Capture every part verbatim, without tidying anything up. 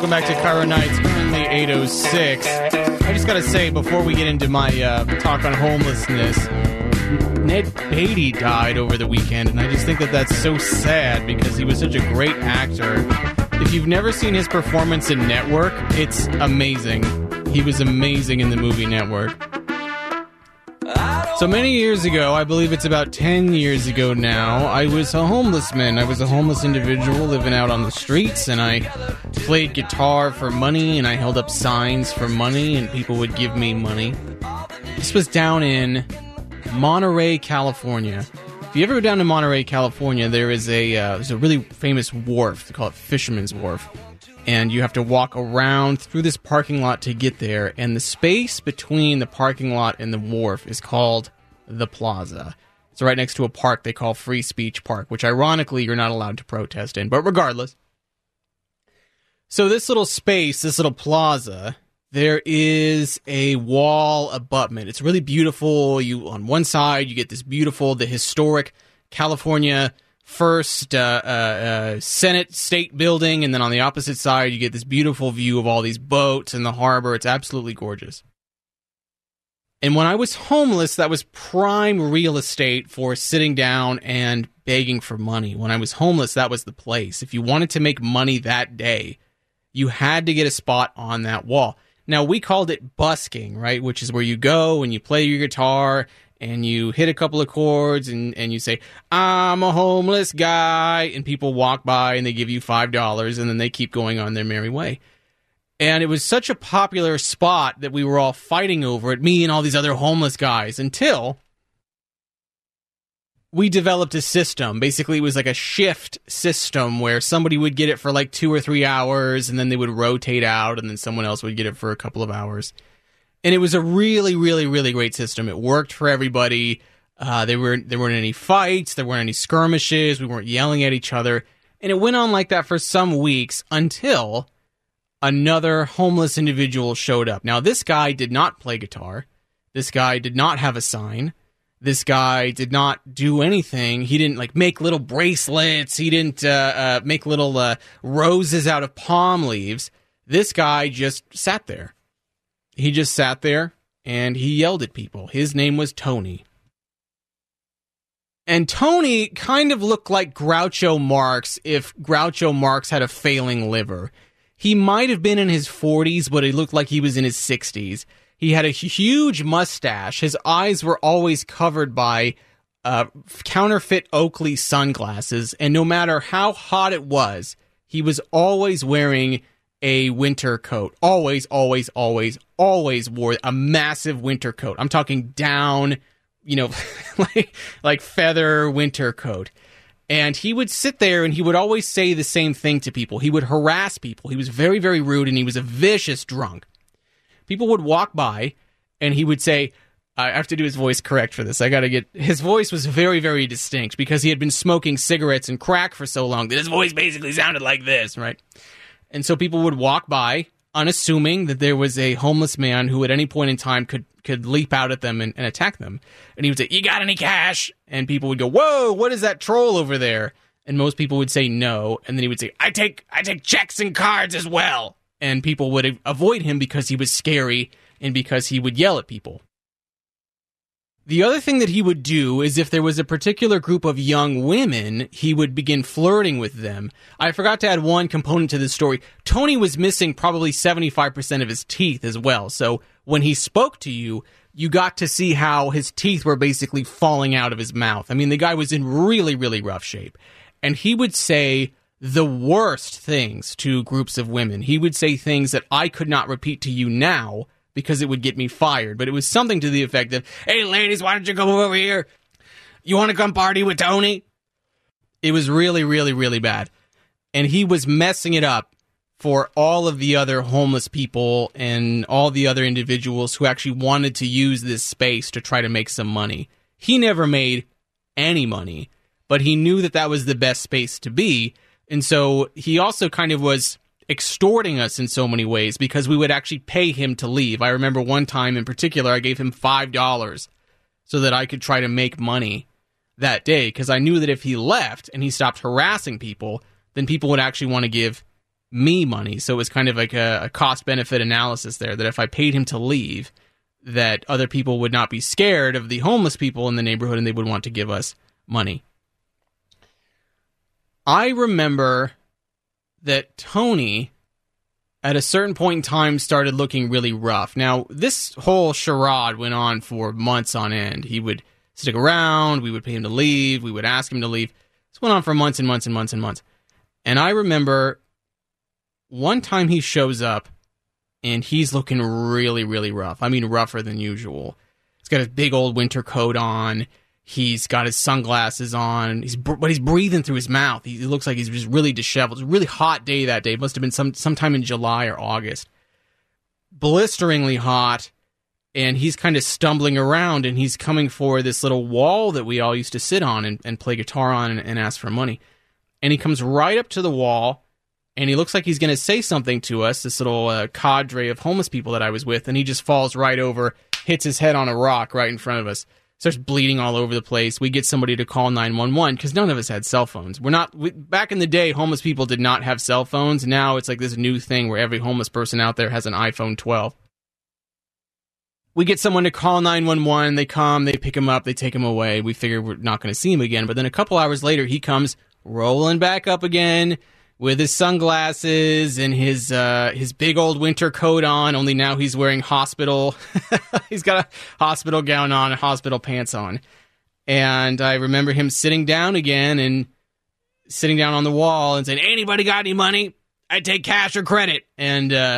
Welcome back to Cairo Nights, currently eight oh six. I just gotta say, before we get into my uh, talk on homelessness, Ned Beatty died over the weekend, and I just think that that's so sad because he was such a great actor. If you've never seen his performance in Network, it's amazing. He was amazing in the movie Network. So many years ago, I believe it's about ten years ago now, I was a homeless man. I was a homeless individual living out on the streets, and I played guitar for money, and I held up signs for money, and people would give me money. This was down in Monterey, California. If you ever go down to Monterey, California, there is a uh, there's a really famous wharf. They call it Fisherman's Wharf. And you have to walk around through this parking lot to get there. And the space between the parking lot and the wharf is called the Plaza. It's right next to a park they call Free Speech Park, which ironically you're not allowed to protest in. But regardless. So this little space, this little plaza, there is a wall abutment. It's really beautiful. You on one side, you get this beautiful, the historic California First uh, uh, uh, Senate State Building, and then on the opposite side, you get this beautiful view of all these boats and the harbor. It's absolutely gorgeous. And when I was homeless, that was prime real estate for sitting down and begging for money. When I was homeless, that was the place. If you wanted to make money that day, you had to get a spot on that wall. Now, we called it busking, right, which is where you go and you play your guitar and you hit a couple of chords, and, and you say, I'm a homeless guy, and people walk by, and they give you five dollars, and then they keep going on their merry way. And it was such a popular spot that we were all fighting over it, me and all these other homeless guys, until we developed a system. Basically, it was like a shift system where somebody would get it for like two or three hours, and then they would rotate out, and then someone else would get it for a couple of hours. And it was a really, really, really great system. It worked for everybody. Uh, there were there weren't any fights. There weren't any skirmishes. We weren't yelling at each other. And it went on like that for some weeks until another homeless individual showed up. Now, this guy did not play guitar. This guy did not have a sign. This guy did not do anything. He didn't like make little bracelets. He didn't uh, uh, make little uh, roses out of palm leaves. This guy just sat there. He just sat there, and he yelled at people. His name was Tony. And Tony kind of looked like Groucho Marx if Groucho Marx had a failing liver. He might have been in his forties, but he looked like he was in his sixties. He had a huge mustache. His eyes were always covered by uh, counterfeit Oakley sunglasses, and no matter how hot it was, he was always wearing a winter coat. Always, always, always, always wore a massive winter coat. I'm talking down, you know, like, like feather winter coat. And he would sit there and he would always say the same thing to people. He would harass people. He was very, very rude, and he was a vicious drunk. People would walk by and he would say, I have to do his voice correct for this. I got to get, his voice was very, very distinct because he had been smoking cigarettes and crack for so long that his voice basically sounded like this, right? And so people would walk by, unassuming that there was a homeless man who at any point in time could, could leap out at them and, and attack them. And he would say, you got any cash? And people would go, whoa, what is that troll over there? And most people would say no. And then he would say, I take I take checks and cards as well. And people would avoid him because he was scary and because he would yell at people. The other thing that he would do is if there was a particular group of young women, he would begin flirting with them. I forgot to add one component to this story. Tony was missing probably seventy-five percent of his teeth as well. So when he spoke to you, you got to see how his teeth were basically falling out of his mouth. I mean, the guy was in really, really rough shape. And he would say the worst things to groups of women. He would say things that I could not repeat to you now, because it would get me fired. But it was something to the effect of, hey, ladies, why don't you come over here? You want to come party with Tony? It was really, really, really bad. And he was messing it up for all of the other homeless people and all the other individuals who actually wanted to use this space to try to make some money. He never made any money, but he knew that that was the best space to be. And so he also kind of was extorting us in so many ways because we would actually pay him to leave. I remember one time in particular, I gave him five dollars so that I could try to make money that day, because I knew that if he left and he stopped harassing people, then people would actually want to give me money. So it was kind of like a, a cost-benefit analysis there, that if I paid him to leave, that other people would not be scared of the homeless people in the neighborhood and they would want to give us money. I remember that Tony, at a certain point in time, started looking really rough. Now, this whole charade went on for months on end. He would stick around, we would pay him to leave, we would ask him to leave. This went on for months and months and months and months. And I remember one time he shows up, and he's looking really, really rough. I mean, rougher than usual. He's got his big old winter coat on. He's got his sunglasses on. He's but he's breathing through his mouth. He looks like he's just really disheveled. It was a really hot day that day. It must have been some sometime in July or August. Blisteringly hot, and he's kind of stumbling around, and he's coming for this little wall that we all used to sit on and, and play guitar on and, and ask for money. And he comes right up to the wall, and he looks like he's going to say something to us, this little uh, cadre of homeless people that I was with, and he just falls right over, hits his head on a rock right in front of us, starts bleeding all over the place. We get somebody to call nine one one, because none of us had cell phones. We're not, we, back in the day, homeless people did not have cell phones. Now it's like this new thing where every homeless person out there has an iPhone twelve. We get someone to call nine one one, they come, they pick him up, they take him away. We figure we're not going to see him again, but then a couple hours later, he comes rolling back up again, with his sunglasses and his uh, his big old winter coat on, only now he's wearing hospital. He's got a hospital gown on and hospital pants on. And I remember him sitting down again and sitting down on the wall and saying, "Anybody got any money? I'd take cash or credit." And uh,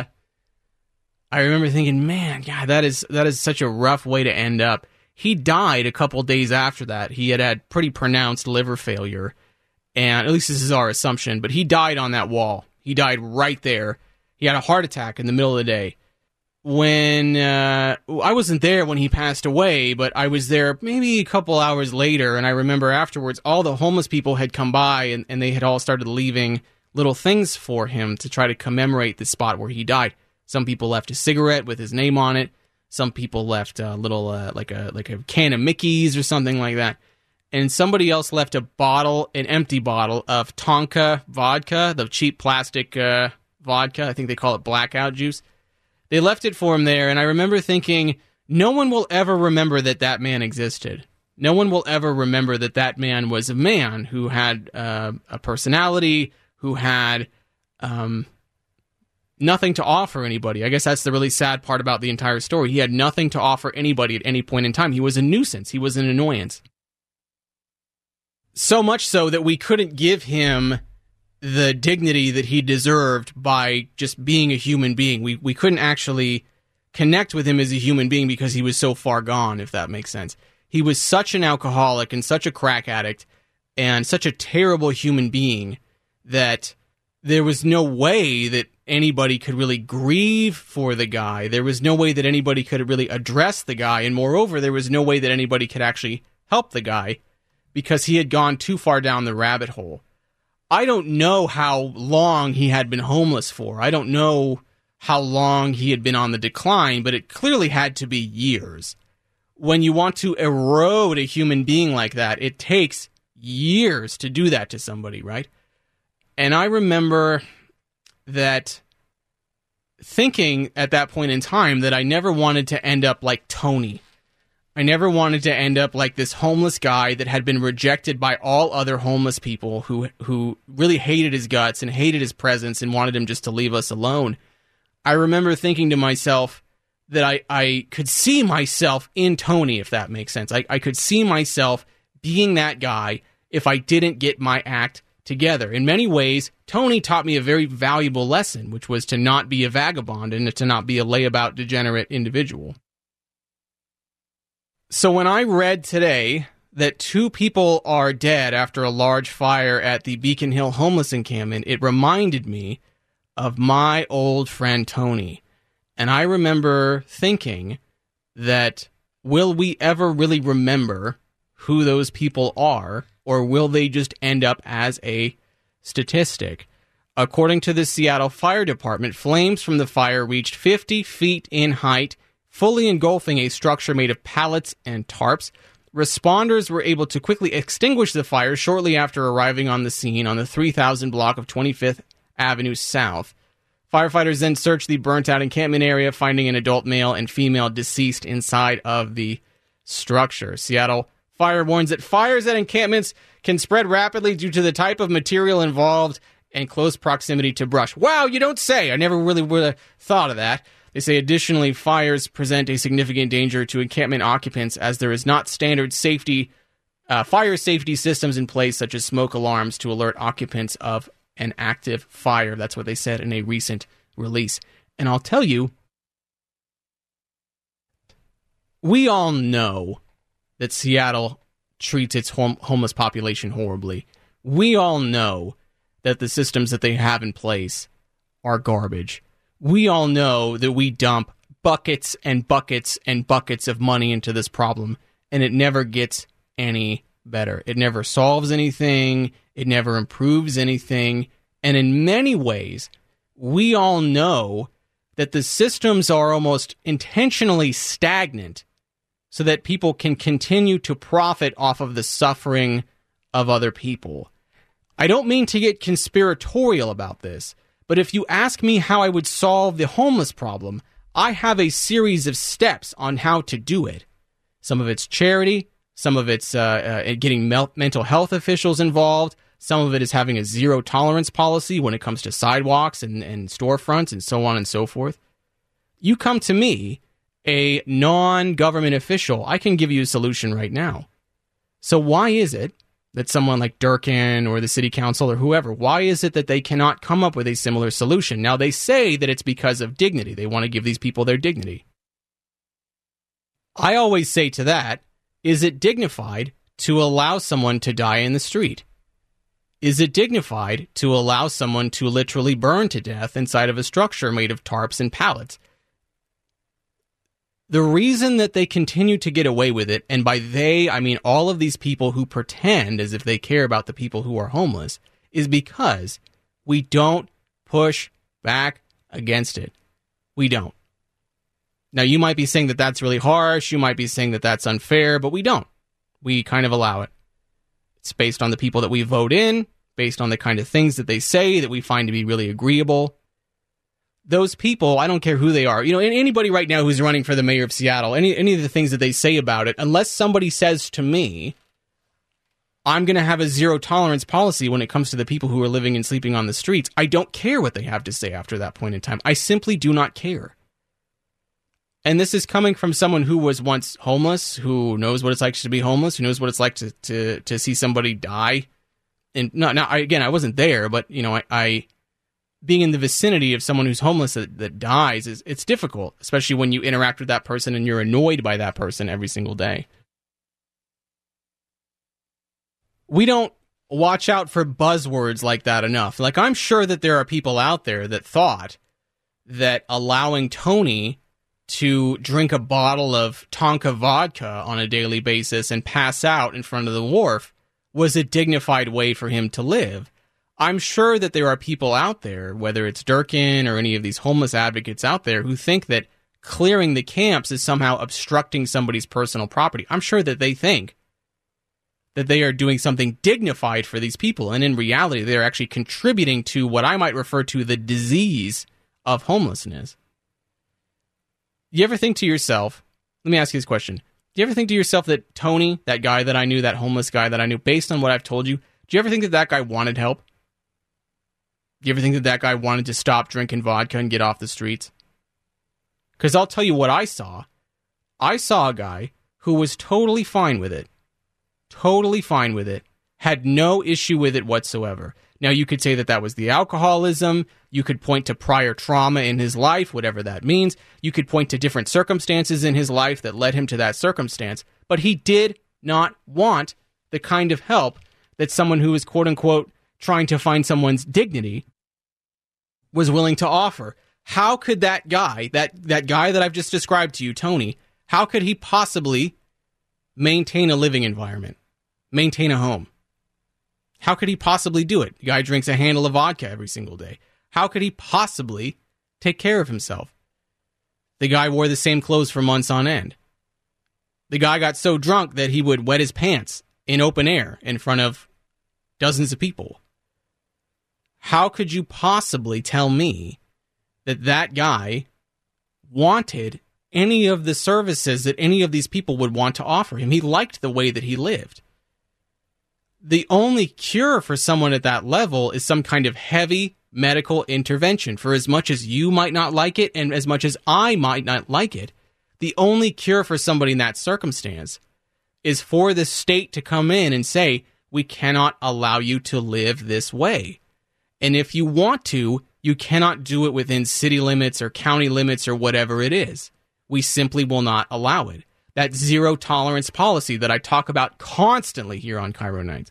I remember thinking, man, God, that is that is such a rough way to end up. He died a couple days after that. He had had pretty pronounced liver failure. And at least this is our assumption, but he died on that wall. He died right there. He had a heart attack in the middle of the day. When uh, I wasn't there when he passed away, but I was there maybe a couple hours later, and I remember afterwards all the homeless people had come by, and, and they had all started leaving little things for him to try to commemorate the spot where he died. Some people left a cigarette with his name on it. Some people left a little, uh, like a like a can of Mickey's or something like that. And somebody else left a bottle, an empty bottle of Tonka vodka, the cheap plastic uh, vodka. I think they call it blackout juice. They left it for him there, and I remember thinking, no one will ever remember that that man existed. No one will ever remember that that man was a man who had uh, a personality, who had um, nothing to offer anybody. I guess that's the really sad part about the entire story. He had nothing to offer anybody at any point in time. He was a nuisance. He was an annoyance. So much so that we couldn't give him the dignity that he deserved by just being a human being. We we couldn't actually connect with him as a human being because he was so far gone, if that makes sense. He was such an alcoholic and such a crack addict and such a terrible human being that there was no way that anybody could really grieve for the guy. There was no way that anybody could really address the guy. And moreover, there was no way that anybody could actually help the guy, because he had gone too far down the rabbit hole. I don't know how long he had been homeless for. I don't know how long he had been on the decline, but it clearly had to be years. When you want to erode a human being like that, it takes years to do that to somebody, right? And I remember that thinking at that point in time that I never wanted to end up like Tony. I never wanted to end up like this homeless guy that had been rejected by all other homeless people who who really hated his guts and hated his presence and wanted him just to leave us alone. I remember thinking to myself that I, I could see myself in Tony, if that makes sense. I, I could see myself being that guy if I didn't get my act together. In many ways, Tony taught me a very valuable lesson, which was to not be a vagabond and to not be a layabout, degenerate individual. So when I read today that two people are dead after a large fire at the Beacon Hill homeless encampment, it reminded me of my old friend Tony. And I remember thinking that, will we ever really remember who those people are, or will they just end up as a statistic? According to the Seattle Fire Department, flames from the fire reached fifty feet in height, fully engulfing a structure made of pallets and tarps. Responders were able to quickly extinguish the fire shortly after arriving on the scene on the three thousand block of twenty-fifth Avenue South. Firefighters then searched the burnt-out encampment area, finding an adult male and female deceased inside of the structure. Seattle Fire warns that fires at encampments can spread rapidly due to the type of material involved and close proximity to brush. Wow, you don't say. I never really would have thought of that. They say, additionally, fires present a significant danger to encampment occupants as there is not standard safety, uh, fire safety systems in place, such as smoke alarms to alert occupants of an active fire. That's what they said in a recent release. And I'll tell you, we all know that Seattle treats its hom- homeless population horribly. We all know that the systems that they have in place are garbage. We all know that we dump buckets and buckets and buckets of money into this problem, and it never gets any better. It never solves anything. It never improves anything. And in many ways, we all know that the systems are almost intentionally stagnant so that people can continue to profit off of the suffering of other people. I don't mean to get conspiratorial about this, but if you ask me how I would solve the homeless problem, I have a series of steps on how to do it. Some of it's charity, some of it's uh, uh, getting mel- mental health officials involved, some of it is having a zero tolerance policy when it comes to sidewalks and, and storefronts and so on and so forth. You come to me, a non-government official, I can give you a solution right now. So why is it that someone like Durkin or the city council or whoever, why is it that they cannot come up with a similar solution? Now, they say that it's because of dignity. They want to give these people their dignity. I always say to that, is it dignified to allow someone to die in the street? Is it dignified to allow someone to literally burn to death inside of a structure made of tarps and pallets? The reason that they continue to get away with it, and by they, I mean all of these people who pretend as if they care about the people who are homeless, is because we don't push back against it. We don't. Now, you might be saying that that's really harsh. You might be saying that that's unfair, but we don't. We kind of allow it. It's based on the people that we vote in, based on the kind of things that they say that we find to be really agreeable. Those people, I don't care who they are. You know, anybody right now who's running for the mayor of Seattle, any any of the things that they say about it, unless somebody says to me, I'm going to have a zero tolerance policy when it comes to the people who are living and sleeping on the streets, I don't care what they have to say after that point in time. I simply do not care. And this is coming from someone who was once homeless, who knows what it's like to be homeless, who knows what it's like to to, to see somebody die. And no, now, again, I wasn't there, but, you know, I... I being in the vicinity of someone who's homeless that, that dies, is it's difficult, especially when you interact with that person and you're annoyed by that person every single day. We don't watch out for buzzwords like that enough. Like, I'm sure that there are people out there that thought that allowing Tony to drink a bottle of Tonka vodka on a daily basis and pass out in front of the wharf was a dignified way for him to live. I'm sure that there are people out there, whether it's Durkin or any of these homeless advocates out there, who think that clearing the camps is somehow obstructing somebody's personal property. I'm sure that they think that they are doing something dignified for these people, and in reality, they're actually contributing to what I might refer to the disease of homelessness. You ever think to yourself, let me ask you this question, do you ever think to yourself that Tony, that guy that I knew, that homeless guy that I knew, based on what I've told you, do you ever think that that guy wanted help? Do you ever think that that guy wanted to stop drinking vodka and get off the streets? Because I'll tell you what I saw. I saw a guy who was totally fine with it. Totally fine with it. Had no issue with it whatsoever. Now, you could say that that was the alcoholism. You could point to prior trauma in his life, whatever that means. You could point to different circumstances in his life that led him to that circumstance. But he did not want the kind of help that someone who is, quote-unquote, trying to find someone's dignity was willing to offer. How could that guy, that, that guy that I've just described to you, Tony, how could he possibly maintain a living environment, maintain a home? How could he possibly do it? The guy drinks a handle of vodka every single day. How could he possibly take care of himself? The guy wore the same clothes for months on end. The guy got so drunk that he would wet his pants in open air in front of dozens of people. How could you possibly tell me that that guy wanted any of the services that any of these people would want to offer him? He liked the way that he lived. The only cure for someone at that level is some kind of heavy medical intervention. For as much as you might not like it and as much as I might not like it, the only cure for somebody in that circumstance is for the state to come in and say, we cannot allow you to live this way. And if you want to, you cannot do it within city limits or county limits or whatever it is. We simply will not allow it. That zero tolerance policy that I talk about constantly here on Cairo Nights.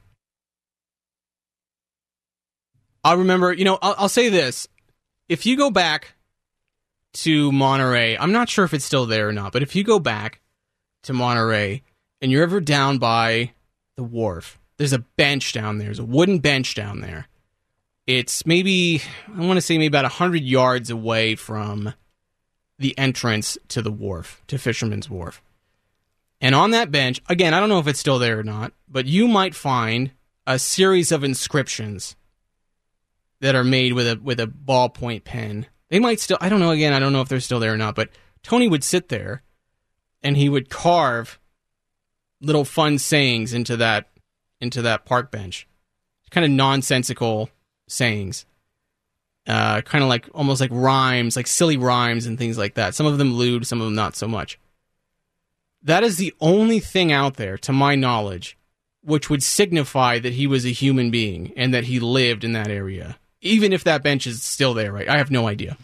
I remember, you know, I'll, I'll say this. If you go back to Monterey, I'm not sure if it's still there or not, but if you go back to Monterey and you're ever down by the wharf, there's a bench down there. There's a wooden bench down there. It's maybe, I want to say maybe about one hundred yards away from the entrance to the wharf, to Fisherman's Wharf. And on that bench, again, I don't know if it's still there or not, but you might find a series of inscriptions that are made with a with a ballpoint pen. They might still, I don't know, again, I don't know if they're still there or not, but Tony would sit there and he would carve little fun sayings into that into that park bench. Kind of nonsensical sayings. Uh, kind of like, almost like rhymes, like silly rhymes and things like that. Some of them lewd, some of them not so much. That is the only thing out there, to my knowledge, which would signify that he was a human being and that he lived in that area. Even if that bench is still there, right? I have no idea.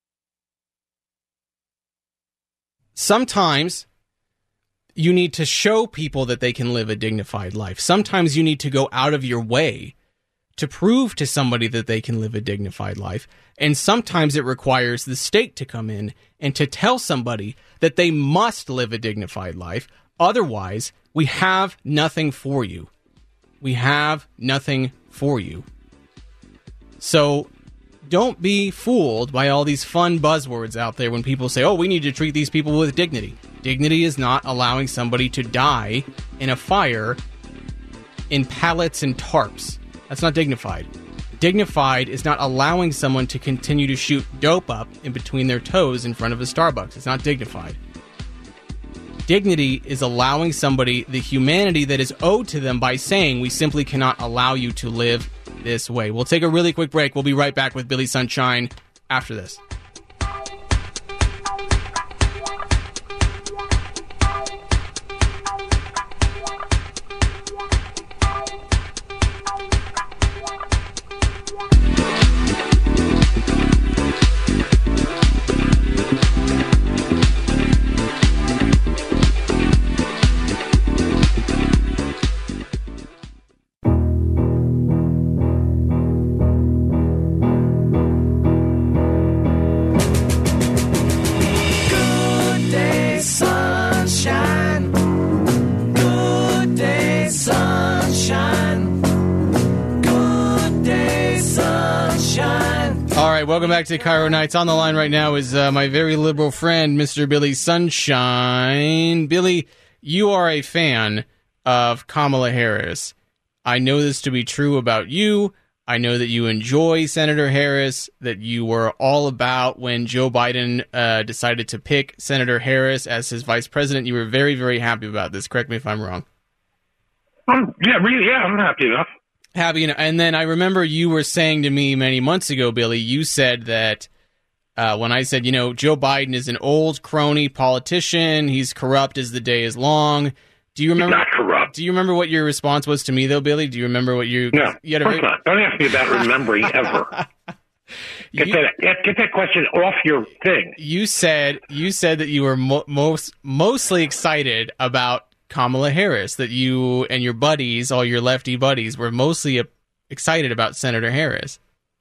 Sometimes you need to show people that they can live a dignified life. Sometimes you need to go out of your way to prove to somebody that they can live a dignified life. And sometimes it requires the state to come in and to tell somebody that they must live a dignified life. Otherwise, we have nothing for you. We have nothing for you. So don't be fooled by all these fun buzzwords out there when people say, oh, we need to treat these people with dignity. Dignity is not allowing somebody to die in a fire in pallets and tarps. That's not dignified. Dignified is not allowing someone to continue to shoot dope up in between their toes in front of a Starbucks. It's not dignified. Dignity is allowing somebody the humanity that is owed to them by saying, we simply cannot allow you to live this way. We'll take a really quick break. We'll be right back with Billy Sunshine after this. Welcome back to Cairo Nights. On the line right now is uh, my very liberal friend, Mister Billy Sunshine. Billy, you are a fan of Kamala Harris. I know this to be true about you. I know that you enjoy Senator Harris, that you were all about when Joe Biden uh, decided to pick Senator Harris as his vice president. You were very, very happy about this. Correct me if I'm wrong. Um, yeah, really, yeah, I'm happy enough. Happy, and then I remember you were saying to me many months ago, Billy, you said that uh, when I said, you know, Joe Biden is an old crony politician, he's corrupt as the day is long. Do you remember? He's not corrupt. Do you remember what your response was to me, though, Billy? Do you remember what you? No, you had of a course very, not. Don't ask me about remembering ever. Get, you, that, get, get that question off your thing. You said you said that you were mo- most mostly excited about Kamala Harris, that you and your buddies, all your lefty buddies, were mostly excited about Senator Harris.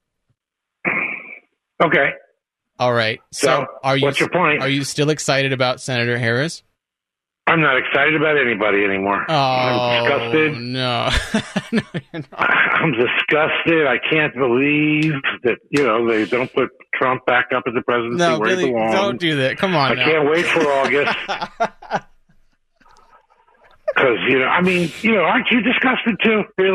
Okay. All right. So, so are you, what's your point? Are you still excited about Senator Harris? I'm not excited about anybody anymore. Oh, I'm disgusted. No. no you're not. I'm disgusted. I can't believe that, you know, they don't put Trump back up as the presidency no, where Billy, he belongs. Don't do that. Come on I now. can't wait for August. Because, you know, I mean, you know, aren't you disgusted too, really?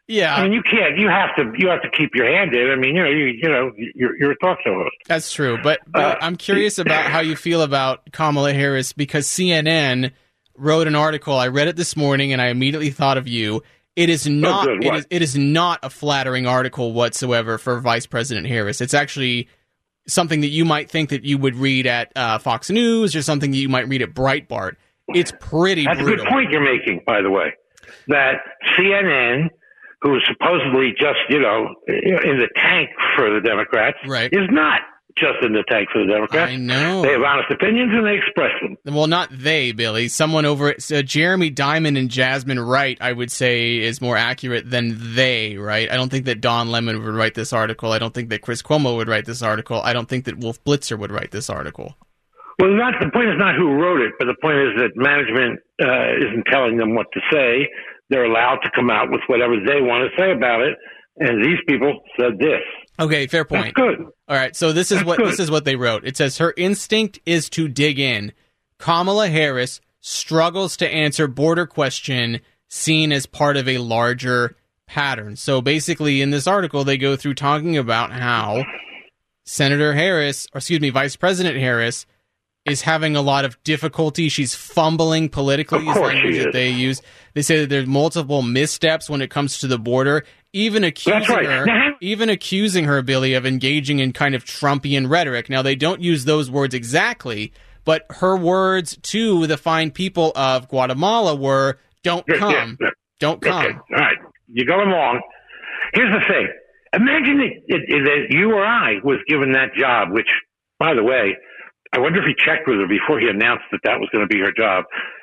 Yeah, I mean, you can't. You have to. You have to keep your hand in. I mean, you know, you, you know, you're, you're a talk show host. That's true. But, but uh, I'm curious about how you feel about Kamala Harris, because C N N wrote an article. I read it this morning, and I immediately thought of you. It is not. Oh, good. It is, it is not a flattering article whatsoever for Vice President Harris. It's actually something that you might think that you would read at uh, Fox News or something that you might read at Breitbart. It's pretty That's brutal. a good point you're making, by the way. That C N N, who is supposedly just, you know, in the tank for the Democrats, right, is not just in the tank for the Democrats. I know. They have honest opinions and they express them. Well, not they, Billy. Someone over at uh, Jeremy Diamond and Jasmine Wright, I would say, is more accurate than they, right? I don't think that Don Lemon would write this article. I don't think that Chris Cuomo would write this article. I don't think that Wolf Blitzer would write this article. Well, not the point is not who wrote it, but the point is that management uh, isn't telling them what to say. They're allowed to come out with whatever they want to say about it, and these people said this. Okay, fair point. That's good. All right, so this is That's what good. this is what they wrote. It says her instinct is to dig in. Kamala Harris struggles to answer border question seen as part of a larger pattern. So basically, in this article, they go through talking about how Senator Harris, or excuse me, Vice President Harris, is having a lot of difficulty. She's fumbling politically, is the language that they use. They say that there's multiple missteps when it comes to the border, even accusing right. her, even accusing her, Billy, of engaging in kind of Trumpian rhetoric. Now, they don't use those words exactly, but her words to the fine people of Guatemala were, don't Yeah, come, yeah, yeah. don't come. Okay. All right. You go along. Here's the thing. Imagine that, that you or I was given that job, which, by the way, I wonder if he checked with her before he announced that that was going to be her job.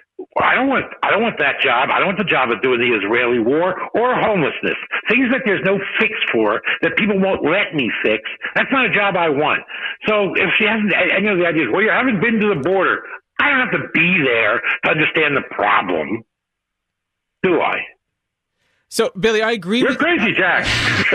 I don't want, I don't want that job. I don't want the job of doing the Israeli war or homelessness. Things that there's no fix for, that people won't let me fix. That's not a job I want. So if she hasn't, I know the idea is, well, you haven't been to the border. I don't have to be there to understand the problem, do I? So, Billy, I agree You're with crazy, Jack.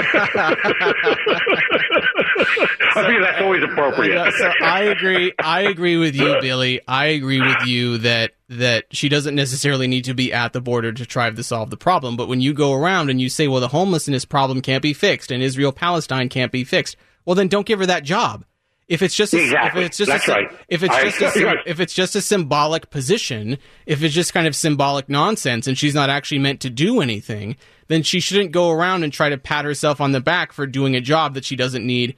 I think that's always appropriate. Yeah, so I agree. I agree with you, Billy. I agree with you that that she doesn't necessarily need to be at the border to try to solve the problem. But when you go around and you say, well, the homelessness problem can't be fixed and Israel-Palestine can't be fixed, well, then don't give her that job. If it's just a, exactly. if it's just That's a, right. if it's I, just a, if it's just a symbolic position, if it's just kind of symbolic nonsense and she's not actually meant to do anything, then she shouldn't go around and try to pat herself on the back for doing a job that she doesn't need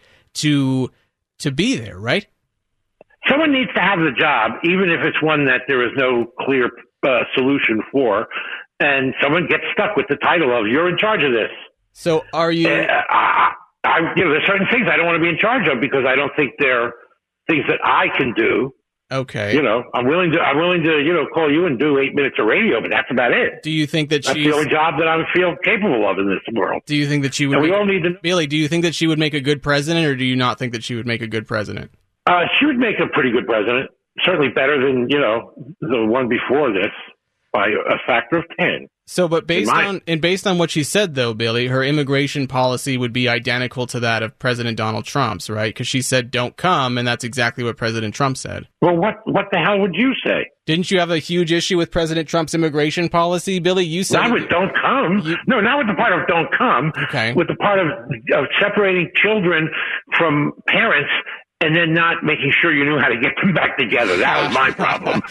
to to be there, right? Someone needs to have the job, even if it's one that there is no clear uh, solution for, and someone gets stuck with the title of "You're in charge of this." So, are you? Uh, I, I, you know, there's certain things I don't want to be in charge of because I don't think they're things that I can do. Okay. You know, I'm willing to, I'm willing to, you know, call you and do eight minutes of radio, but that's about it. Do you think that that's she's the only job that I feel capable of in this world? Do you think that she would? And we make, all need to. Billy, do you think that she would make a good president, or do you not think that she would make a good president? Uh, she would make a pretty good president. Certainly better than, you know, the one before this by a factor of ten. So, but based my, on and based on what she said, though, Billy, her immigration policy would be identical to that of President Donald Trump's, right? Because she said, "Don't come," and that's exactly what President Trump said. Well, what what the hell would you say? Didn't you have a huge issue with President Trump's immigration policy, Billy? You said not with "Don't come." You, no, not with the part of "Don't come." Okay. With the part of of separating children from parents. And then not making sure you knew how to get them back together. That was my problem.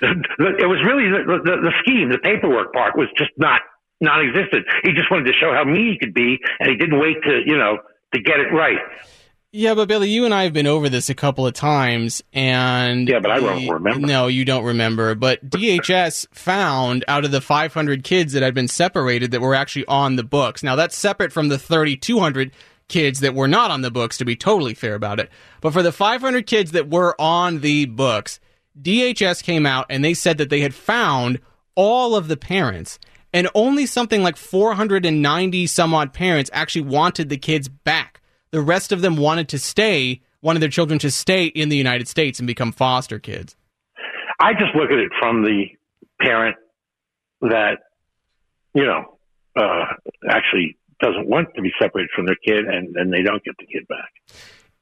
It was really the, the, the scheme, the paperwork part was just not non-existent. He just wanted to show how mean he could be, and he didn't wait to, you know, to get it right. Yeah, but Billy, you and I have been over this a couple of times, and yeah, but I the, don't remember. No, you don't remember. But D H S found out of the five hundred kids that had been separated that were actually on the books. Now that's separate from the thirty-two hundred kids that were not on the books, to be totally fair about it. But for the five hundred kids that were on the books, D H S came out and they said that they had found all of the parents, and only something like four hundred ninety some odd parents actually wanted the kids back. The rest of them wanted to stay, wanted their children to stay in the United States and become foster kids. I just look at it from the parent that, you know, uh, actually doesn't want to be separated from their kid, and, and they don't get the kid back.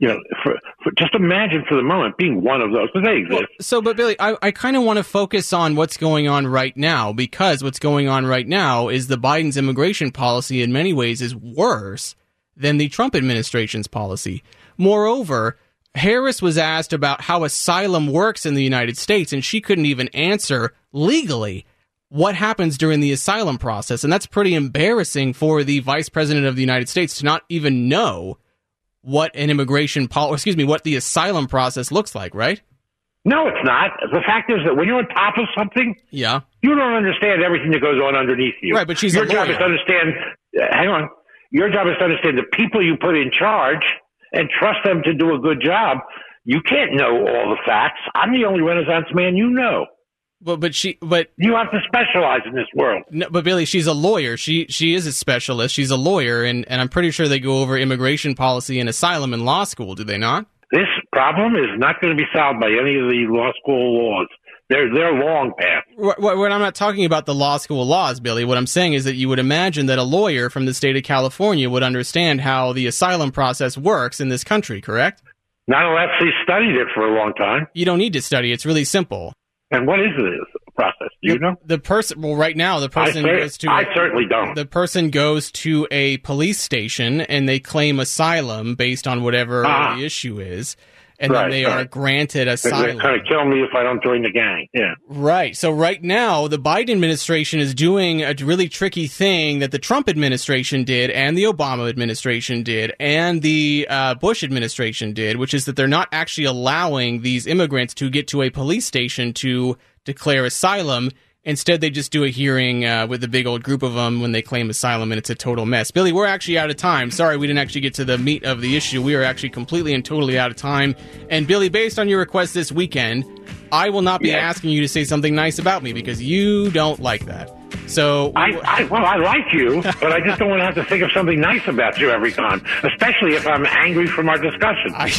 You know, for, for, just imagine for the moment being one of those, because they exist. Well, so, but Billy, I, I kind of want to focus on what's going on right now, because what's going on right now is the Biden's immigration policy in many ways is worse than the Trump administration's policy. Moreover, Harris was asked about how asylum works in the United States, and she couldn't even answer legally what happens during the asylum process. And that's pretty embarrassing for the Vice President of the United States to not even know what an immigration policy, excuse me, what the asylum process looks like, right? No, it's not. The fact is that when you're on top of something, yeah, you don't understand everything that goes on underneath you. Right, but she's Your a job lawyer. is to understand, uh, hang on, your job is to understand the people you put in charge and trust them to do a good job. You can't know all the facts. I'm the only Renaissance man you know. But but she but you have to specialize in this world. No, but Billy, she's a lawyer. She she is a specialist. She's a lawyer, and, and I'm pretty sure they go over immigration policy and asylum in law school. Do they not? This problem is not going to be solved by any of the law school laws. They're they're long past. What, what I'm not talking about the law school laws, Billy. What I'm saying is that you would imagine that a lawyer from the state of California would understand how the asylum process works in this country, correct? Not unless he studied it for a long time. You don't need to study. It's really simple. And what is the process? Do you the, know? The person, well, right now, the person I, goes to. I certainly don't. The person goes to a police station and they claim asylum based on whatever ah. the issue is, and right, then they right. are granted asylum. They're going to kill me if I don't join the gang. Yeah. Right. So right now, the Biden administration is doing a really tricky thing that the Trump administration did, and the Obama administration did, and the uh, Bush administration did, which is that they're not actually allowing these immigrants to get to a police station to declare asylum. Instead, they just do a hearing uh, with a big old group of them when they claim asylum, and it's a total mess. Billy, we're actually out of time. Sorry, we didn't actually get to the meat of the issue. We are actually completely and totally out of time. And Billy, based on your request this weekend, I will not be yes. asking you to say something nice about me because you don't like that. So, I, I well, I like you, but I just don't want to have to think of something nice about you every time, especially if I'm angry from our discussion. I,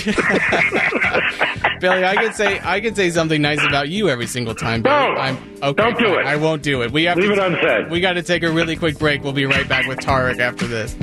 Billy, I can say I can say something nice about you every single time. Billy. No, I'm, okay, don't do it. I won't do it. We have leave to, it unsaid. We got to take a really quick break. We'll be right back with Tarek after this.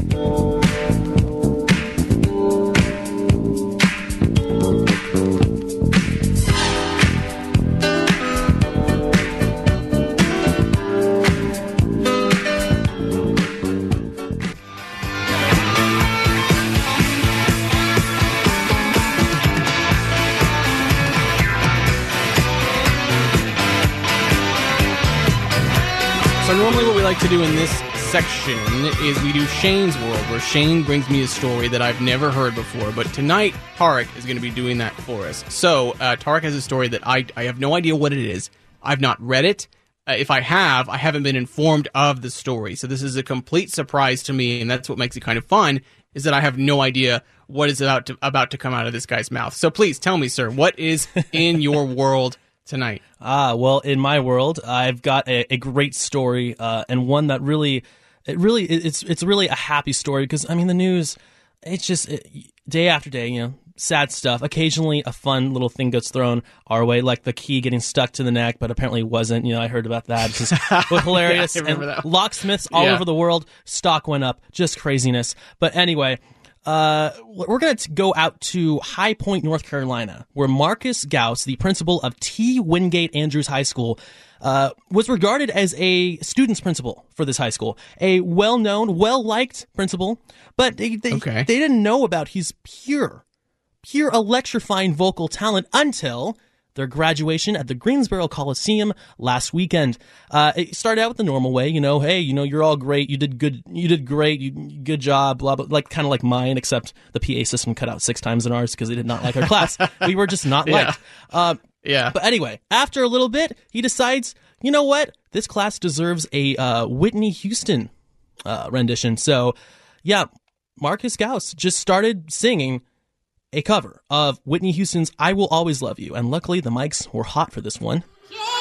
So normally what we like to do in this section is we do Shane's World, where Shane brings me a story that I've never heard before. But tonight, Tarek is going to be doing that for us. So uh, Tarek has a story that I, I have no idea what it is. I've not read it. Uh, if I have, I haven't been informed of the story. So this is a complete surprise to me, and that's what makes it kind of fun, is that I have no idea what is about to, about to come out of this guy's mouth. So please tell me, sir, what is in your world tonight? Ah, well, in my world, I've got a, a great story, uh, and one that really, it really, it's it's really a happy story because I mean the news, it's just it, day after day, you know, sad stuff. Occasionally, a fun little thing gets thrown our way, like the key getting stuck to the neck, but apparently wasn't. You know, I heard about that. It was, was hilarious. Yeah, I remember and that. Locksmiths all Yeah. over the world, stock went up, just craziness. But anyway. Uh, we're going to go out to High Point, North Carolina, where Marcus Gauss, the principal of T. Wingate Andrews High School, uh, was regarded as a student's principal for this high school. A well-known, well-liked principal, but they, they, Okay. they didn't know about his pure, pure electrifying vocal talent until their graduation at the Greensboro Coliseum last weekend. Uh, it started out with the normal way, you know, hey, you know, you're all great, you did good, you did great, you good job, blah blah, like kind of like mine, except the P A system cut out six times in ours because they did not like our class. We were just not Yeah. liked. Uh, Yeah. but anyway, after a little bit, he decides, you know what, this class deserves a uh, Whitney Houston uh, rendition. So, yeah, Marcus Gauss just started singing a cover of Whitney Houston's I Will Always Love You. And luckily, the mics were hot for this one.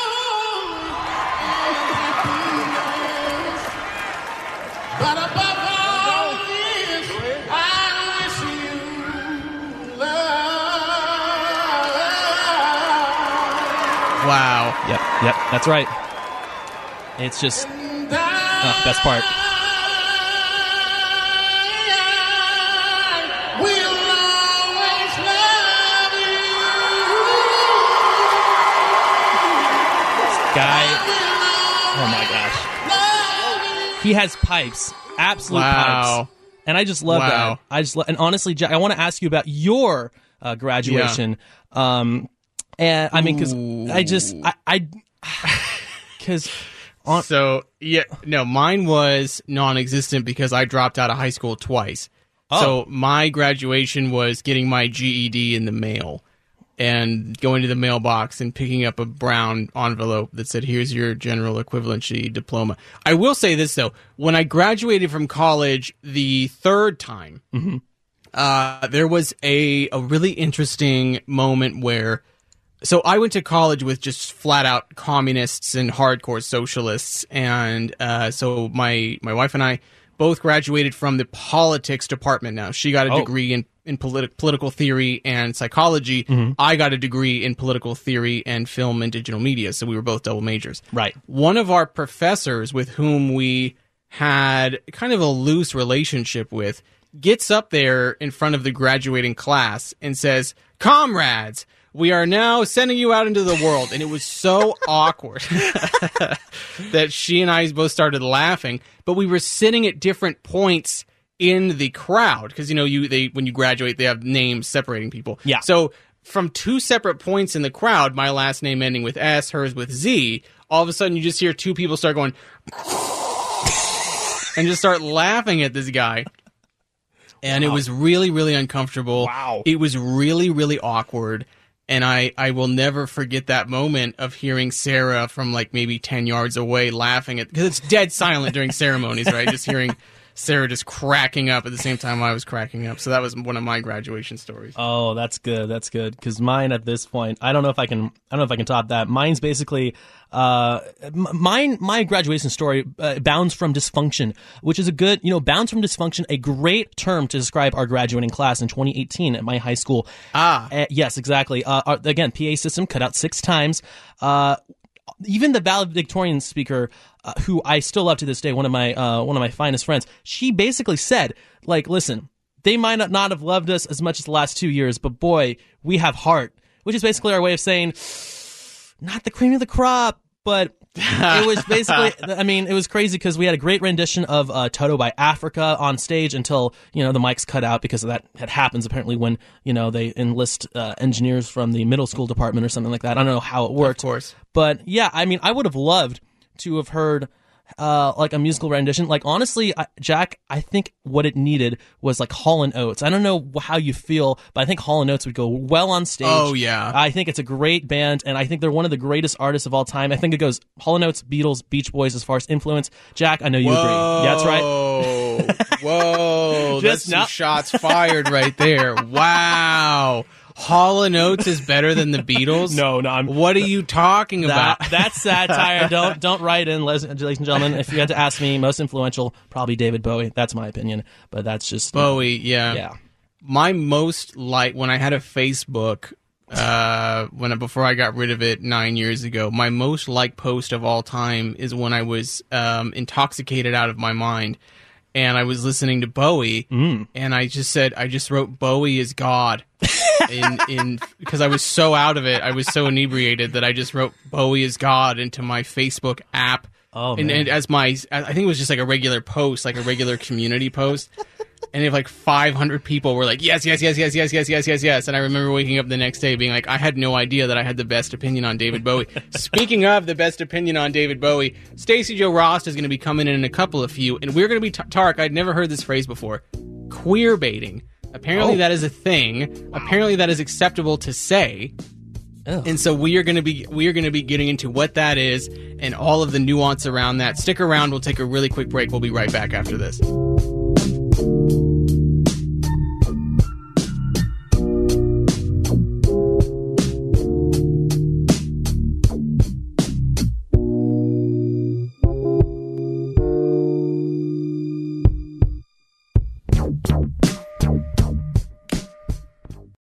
But above all this, I wish you love. Wow. Yep, yep, that's right. It's just uh, best part. We'll always Oh my gosh. He has pipes. Absolute Wow. pipes. And I just love Wow. that. I just lo- and honestly, Jack, I want to ask you about your uh, graduation. Um, and I mean, because I just I I because on So yeah, no, mine was non-existent because I dropped out of high school twice. Oh. So my graduation was getting my G E D in the mail and going to the mailbox and picking up a brown envelope that said, "Here's your general equivalency diploma." I will say this though: when I graduated from college the third time, uh, there was a a really interesting moment where. So I went to college with just flat out communists and hardcore socialists, and uh, so my my wife and I both graduated from the politics department. Now she got a Oh. degree in in politi- political theory and psychology. I got a degree in political theory and film and digital media. So we were both double majors. Right. One of our professors, with whom we had kind of a loose relationship with, gets up there in front of the graduating class and says, "Comrades, we are now sending you out into the world." And it was so awkward that she and I both started laughing, but we were sitting at different points in the crowd because, you know, you they when you graduate, they have names separating people. Yeah. So from two separate points in the crowd, my last name ending with S, hers with Z, all of a sudden you just hear two people start going and just start laughing at this guy. And it was really, really uncomfortable. Wow. It was really, really awkward. And I, I will never forget that moment of hearing Sarah from like maybe ten yards away laughing at, because it's dead silent during ceremonies, right? Just hearing Sarah just cracking up at the same time I was cracking up. So that was one of my graduation stories. Oh, that's good. That's good. Because mine at this point, I don't know if I can. I don't know if I can top that. Mine's basically, uh, m- mine. My graduation story uh, bounds from dysfunction, which is a good, you know, bounds from dysfunction, a great term to describe our graduating class in twenty eighteen at my high school. Ah. Uh, yes, exactly. Uh, our, again, P A system cut out six times. Uh, even the valedictorian speaker, uh, who I still love to this day, one of my uh, one of my finest friends, she basically said, like, listen, they might not, not have loved us as much as the last two years, but boy, we have heart, which is basically our way of saying, not the cream of the crop, but it was basically, I mean, it was crazy because we had a great rendition of uh, Toto by Africa on stage until, you know, the mics cut out because that had happens apparently when, you know, they enlist uh, engineers from the middle school department or something like that. I don't know how it worked. Of course. But yeah, I mean, I would have loved to have heard uh, like a musical rendition. Like, honestly, I, Jack, I think what it needed was like Hall and Oates. I don't know how you feel, but I think Hall and Oates would go well on stage. Oh, yeah. I think it's a great band, and I think they're one of the greatest artists of all time. I think it goes Hall and Oates, Beatles, Beach Boys as far as influence. Jack, I know you agree. Yeah, that's right. right. Whoa. That's Just some now- shots fired right there. Wow. Hall and Oates is better than the Beatles? No, no, I'm- What are you talking That, about? that's satire. don't don't write in, les- ladies and gentlemen. If you had to ask me, most influential, probably David Bowie. That's my opinion, but that's just Bowie, yeah. Yeah. My most like when I had a Facebook, uh, when I, before I got rid of it nine years ago, my most liked post of all time is when I was um, intoxicated out of my mind, and I was listening to Bowie, Mm. and I just said, I just wrote Bowie is God. in in because I was so out of it, I was so inebriated that I just wrote Bowie is God into my Facebook app. Oh, and, man. and as my, I think it was just like a regular post, like a regular community post. And if like five hundred people were like, yes, yes, yes, yes, yes, yes, yes, yes, yes. And I remember waking up the next day being like, I had no idea that I had the best opinion on David Bowie. Speaking of the best opinion on David Bowie, Stacey Jo Ross is going to be coming in in a couple of few. And we're going to be, t- Tark, I'd never heard this phrase before, queer baiting. Apparently Oh. that is a thing. Apparently that is acceptable to say. Ew. And so we are going to be we are going to be getting into what that is and all of the nuance around that. Stick around. We'll take a really quick break. We'll be right back after this.